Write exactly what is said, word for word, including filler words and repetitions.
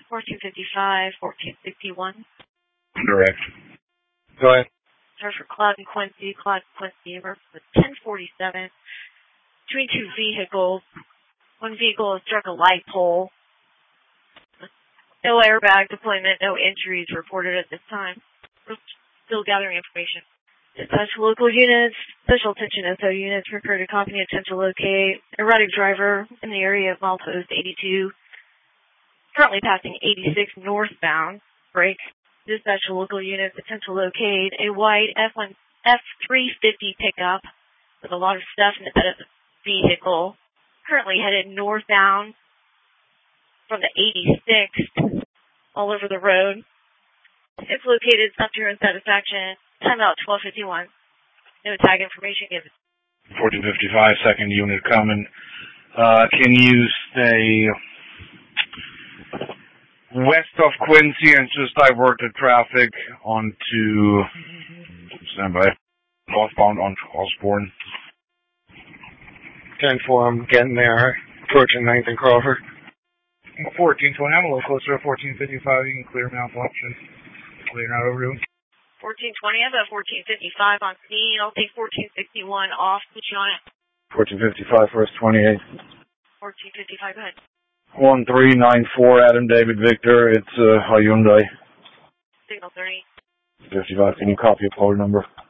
fourteen fifty-five, fourteen sixty-one. Correct. Go ahead. Search for Cloud and Quincy. Cloud and Quincy was ten forty-seven. Between two vehicles. One vehicle has struck a light pole. No airbag deployment, no injuries reported at this time. We're still gathering information. Dispatch local units, special attention S O units, refer to copy and attempt to locate erratic driver in the area of milepost eighty-two. Currently passing eighty-six northbound. Break. Dispatch local units, attempt to locate a white F one F three fifty pickup with a lot of stuff in the bed of the vehicle. Currently headed northbound from the eighty-sixth all over the road. It's located up to your own satisfaction. Timeout twelve fifty-one. No tag information given. fourteen fifty-five, second unit coming. Uh, can you stay west of Quincy and just divert the traffic onto, stand by, northbound on Osborne? ten four, I'm getting there. Approaching ninth and Crawford. fourteen twenty, I'm a little closer to fourteen fifty-five. You can clear malfunction. Clear out over you. fourteen twenty, I have a fourteen fifty-five on scene. I'll take fourteen sixty-one off. Put you on it. fourteen fifty-five, first twenty-eight. fourteen fifty-five, go ahead. one three nine four, Adam David Victor. It's uh, Hyundai. Signal thirty. fifty-five, can you copy a code number?